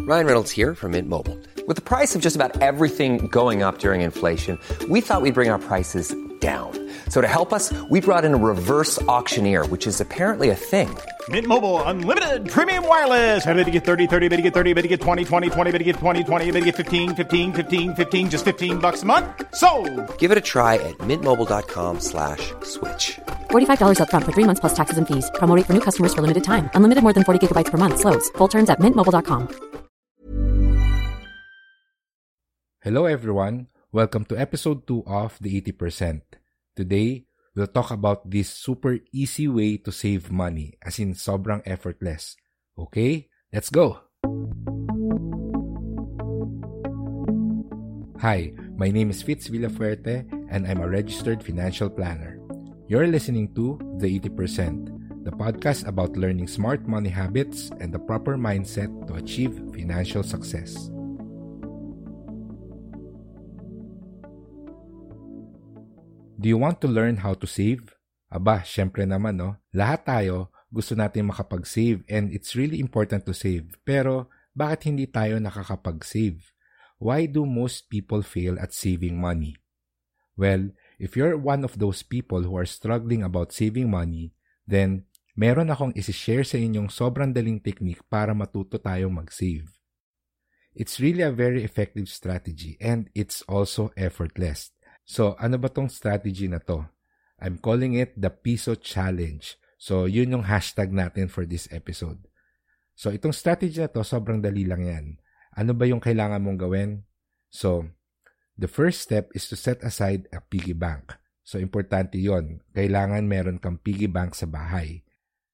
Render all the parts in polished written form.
Ryan Reynolds here from Mint Mobile. With the price of just about everything going up during inflation, we thought we'd bring our prices down. So to help us, we brought in a reverse auctioneer, which is apparently a thing. Mint Mobile Unlimited Premium Wireless. How to get 30, 30, bit to get 30, bit to get 20, 20, 20, bit to get 20, 20, bit to get 15, 15, 15, 15, just $15 a month? Sold! Give it a try at mintmobile.com/switch. $45 up front for 3 months plus taxes and fees. Promo rate for new customers for limited time. Unlimited more than 40 gigabytes per month. Slows full terms at mintmobile.com. Hello everyone, welcome to episode 2 of The 80%. Today, we'll talk about this super easy way to save money, as in sobrang effortless. Okay, let's go! Hi, my name is Fitz Villafuerte and I'm a registered financial planner. You're listening to The 80%, the podcast about learning smart money habits and the proper mindset to achieve financial success. Do you want to learn how to save? Aba, syempre naman no. Lahat tayo gusto natin makapag-save and it's really important to save. Pero bakit hindi tayo nakakapag-save? Why do most people fail at saving money? Well, if you're one of those people who are struggling about saving money, then meron akong isi-share sa inyong sobrang daling technique para matuto tayong mag-save. It's really a very effective strategy and it's also effortless. So, ano ba tong strategy na to? I'm calling it the Piso Challenge. So, yun yung hashtag natin for this episode. So, itong strategy na to, sobrang dali lang yan. Ano ba yung kailangan mong gawin? So, the first step is to set aside a piggy bank. So, importante yon. Kailangan meron kang piggy bank sa bahay.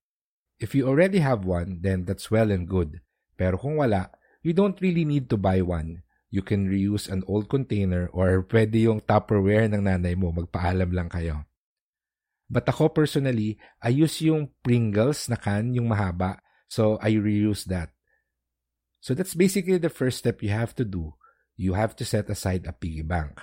If you already have one, then that's well and good. Pero kung wala, you don't really need to buy one. You can reuse an old container or pwede yung Tupperware ng nanay mo, magpaalam lang kayo. But ako personally, I use yung Pringles na can, yung mahaba, so I reuse that. So that's basically the first step you have to do. You have to set aside a piggy bank.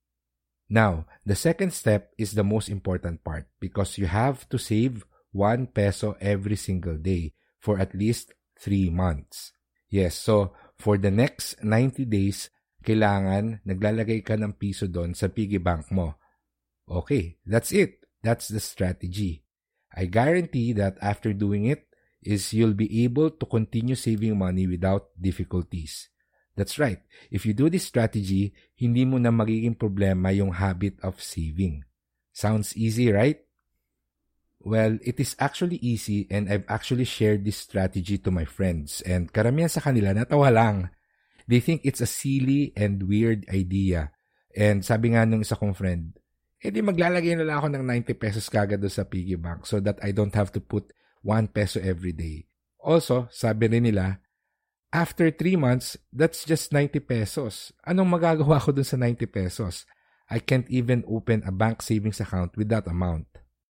Now, the second step is the most important part because you have to save 1 peso every single day for at least 3 months. Yes, so for the next 90 days, kailangan naglalagay ka ng piso doon sa piggy bank mo. Okay, that's it. That's the strategy. I guarantee that after doing it, you'll be able to continue saving money without difficulties. That's right. If you do this strategy, hindi mo na magiging problema yung habit of saving. Sounds easy, right? Well, it is actually easy and I've actually shared this strategy to my friends and karamihan sa kanila natawa lang. They think it's a silly and weird idea. And sabi nga nung isa kong friend, di maglalagay na lang ako ng 90 pesos kagad doon sa piggy bank so that I don't have to put 1 peso every day. Also, sabi rin nila, after 3 months, that's just 90 pesos. Anong magagawa ko doon sa 90 pesos? I can't even open a bank savings account with that amount.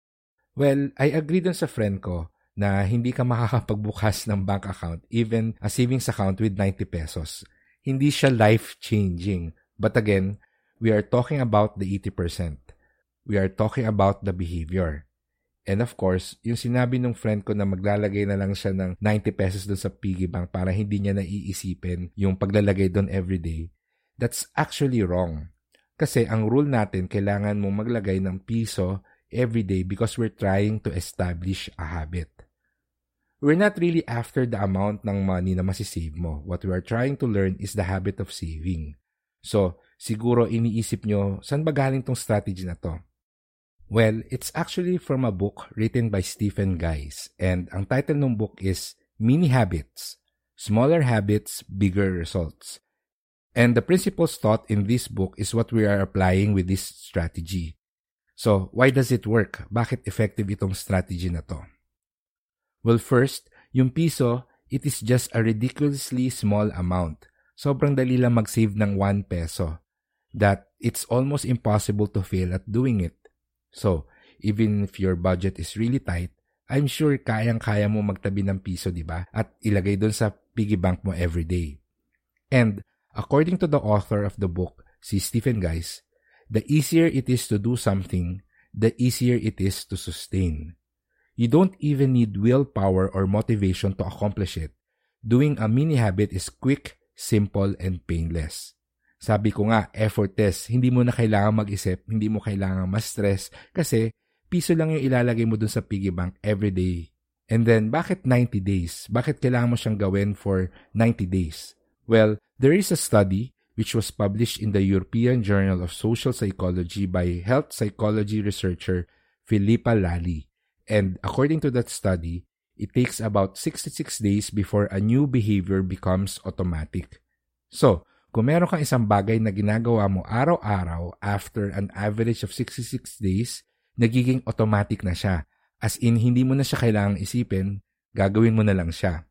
Well, I agree dun sa friend ko na hindi ka makakapagbukas ng bank account, even a savings account with 90 pesos. Hindi siya life-changing. But again, we are talking about the 80%. We are talking about the behavior. And of course, yung sinabi ng friend ko na maglalagay na lang siya ng 90 pesos dun sa piggy bank para hindi niya naiisipin yung paglalagay dun everyday, that's actually wrong. Kasi ang rule natin, kailangan mong maglagay ng piso every day because we're trying to establish a habit. We're not really after the amount ng money na masisave mo. What we are trying to learn is the habit of saving. So, siguro iniisip nyo, saan ba galing tong strategy na to? Well, it's actually from a book written by Stephen Guise. And ang title ng book is Mini Habits, Smaller Habits, Bigger Results. And the principles taught in this book is what we are applying with this strategy. So, why does it work? Bakit effective itong strategy na to? Well, first, yung piso, it is just a ridiculously small amount. Sobrang dali lang mag-save ng 1 peso. That it's almost impossible to fail at doing it. So, even if your budget is really tight, I'm sure kayang-kaya mo magtabi ng piso, di ba? At ilagay doon sa piggy bank mo every day. And according to the author of the book, si Stephen Guise, the easier it is to do something, the easier it is to sustain. You don't even need willpower or motivation to accomplish it. doing a mini habit is quick, simple, and painless. Sabi ko nga, effortless. Hindi mo na kailangan mag-isip, hindi mo kailangan ma-stress kasi piso lang yung ilalagay mo dun sa piggy bank every day. And then, bakit 90 days? Bakit kailangan mo siyang gawin for 90 days? Well, there is a study which was published in the European Journal of Social Psychology by health psychology researcher Philippa Lally. And according to that study, it takes about 66 days before a new behavior becomes automatic. So, kung meron kang isang bagay na ginagawa mo araw-araw after an average of 66 days, nagiging automatic na siya. As in, hindi mo na siya kailangang isipin, gagawin mo na lang siya.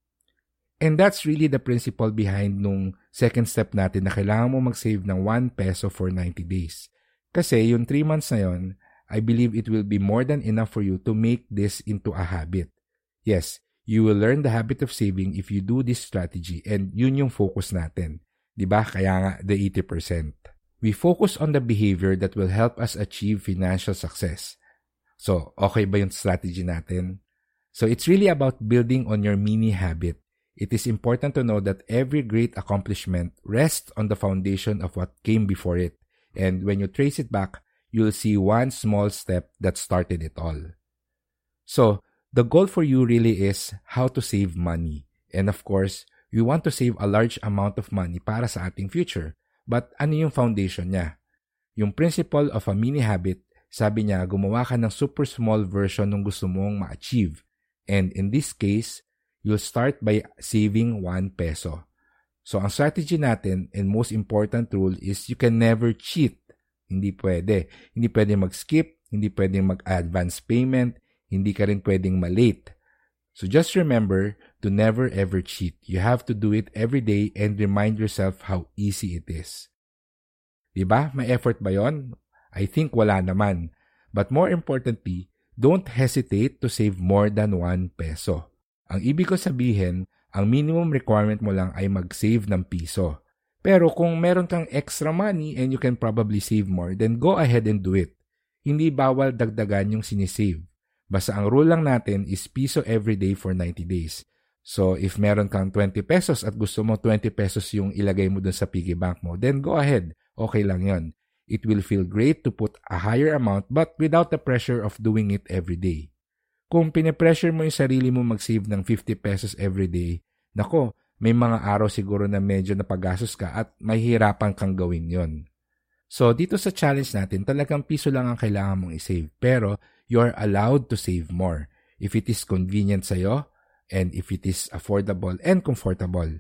And that's really the principle behind nung second step natin na kailangan mo mag-save ng 1 peso for 90 days. Kasi yung 3 months na yon, I believe it will be more than enough for you to make this into a habit. Yes, you will learn the habit of saving if you do this strategy and yun yung focus natin. Diba? Kaya nga, the 80%. We focus on the behavior that will help us achieve financial success. So, okay ba yung strategy natin? So, it's really about building on your mini habit. It is important to know that every great accomplishment rests on the foundation of what came before it. And when you trace it back, you'll see one small step that started it all. So, the goal for you really is how to save money. And of course, we want to save a large amount of money para sa ating future. But ano yung foundation niya? Yung principle of a mini habit, sabi niya, gumawa ka ng super small version ng gusto mong ma-achieve. And in this case, you'll start by saving 1 peso. So, ang strategy natin and most important rule is you can never cheat. Hindi pwede. Hindi pwede mag-skip, hindi pwede mag-advance payment, hindi ka rin pwedeng ma-late. So just remember to never ever cheat. You have to do it every day and remind yourself how easy it is. Diba? May effort ba yon? I think wala naman. But more importantly, don't hesitate to save more than 1 peso. Ang ibig ko sabihin, ang minimum requirement mo lang ay mag-save ng piso. Pero kung meron kang extra money and you can probably save more, then go ahead and do it. Hindi bawal dagdagan yung sinisave. Basta ang rule lang natin is piso every day for 90 days. So if meron kang 20 pesos at gusto mo 20 pesos yung ilagay mo dun sa piggy bank mo, then go ahead. Okay lang yon. It will feel great to put a higher amount but without the pressure of doing it every day. Kung pinipressure mo yung sarili mo mag-save ng 50 pesos every day, nako, may mga araw siguro na medyo napagastos ka at mahihirapan kang gawin yon. So, dito sa challenge natin, talagang piso lang ang kailangan mong isave. Pero, you're allowed to save more if it is convenient sa'yo and if it is affordable and comfortable.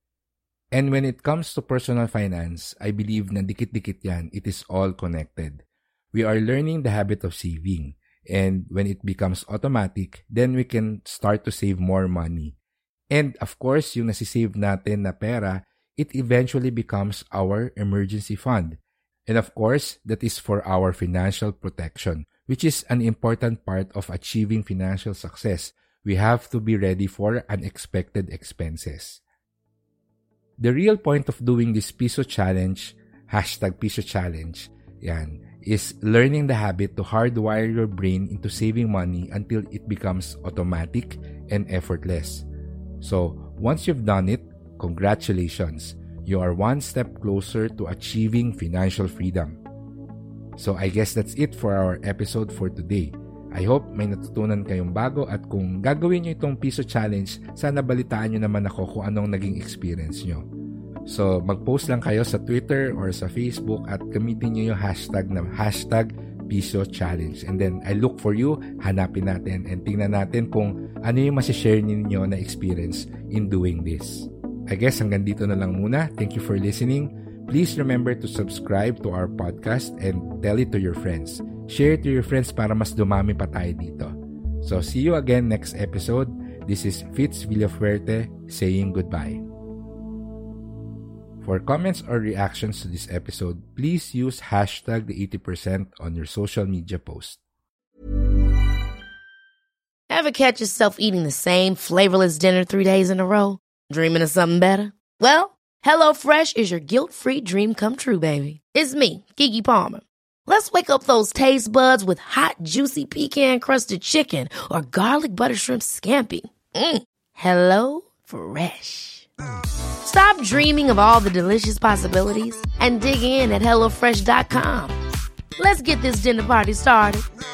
And when it comes to personal finance, I believe na dikit-dikit yan, it is all connected. We are learning the habit of saving. And when it becomes automatic, then we can start to save more money. And of course, yung nasisave natin na pera, it eventually becomes our emergency fund. And of course, that is for our financial protection, which is an important part of achieving financial success. We have to be ready for unexpected expenses. The real point of doing this Piso Challenge, #Piso Challenge, yan, is learning the habit to hardwire your brain into saving money until it becomes automatic and effortless. So, once you've done it, congratulations. You are one step closer to achieving financial freedom. So, I guess that's it for our episode for today. I hope may natutunan kayong bago at kung gagawin nyo itong Piso Challenge, sana balitaan nyo naman ako kung anong naging experience nyo. So, mag-post lang kayo sa Twitter or sa Facebook at gamitin nyo yung hashtag na Piso Challenge. And then, I look for you, hanapin natin, and tingnan natin kung ano yung masishare ninyo na experience in doing this. I guess hanggang dito na lang muna. Thank you for listening. Please remember to subscribe to our podcast and tell it to your friends. Share it to your friends para mas dumami pa tayo dito. So, see you again next episode. This is Fitz Villafuerte saying goodbye. For comments or reactions to this episode, please use #the 80% on your social media post. Ever catch yourself eating the same flavorless dinner 3 days in a row? Dreaming of something better? Well, HelloFresh is your guilt-free dream come true, baby. It's me, Keke Palmer. Let's wake up those taste buds with hot, juicy pecan-crusted chicken or garlic butter shrimp scampi. Hello Fresh. Stop dreaming of all the delicious possibilities and dig in at HelloFresh.com. Let's get this dinner party started.